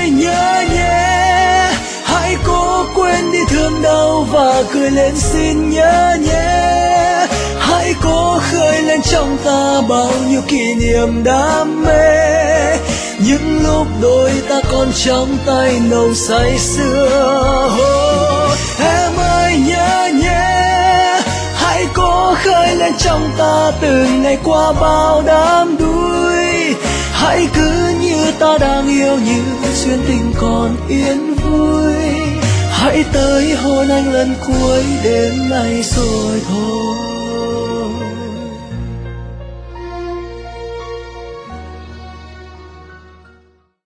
ơi nhớ nhé, hãy cố quên đi thương đau và cười lên xin nhớ nhé. Hãy cố khơi lên trong ta bao nhiêu kỷ niệm đam mê, những lúc đôi ta còn trong tay nồng say sưa. Em ơi nhớ nhé, hãy cố khơi lên trong ta từng ngày qua bao đắm đuối. Hãy cứ như ta đang yêu, như duyên tình còn yên vui. Hãy tới hôn anh lần cuối đêm nay rồi thôi.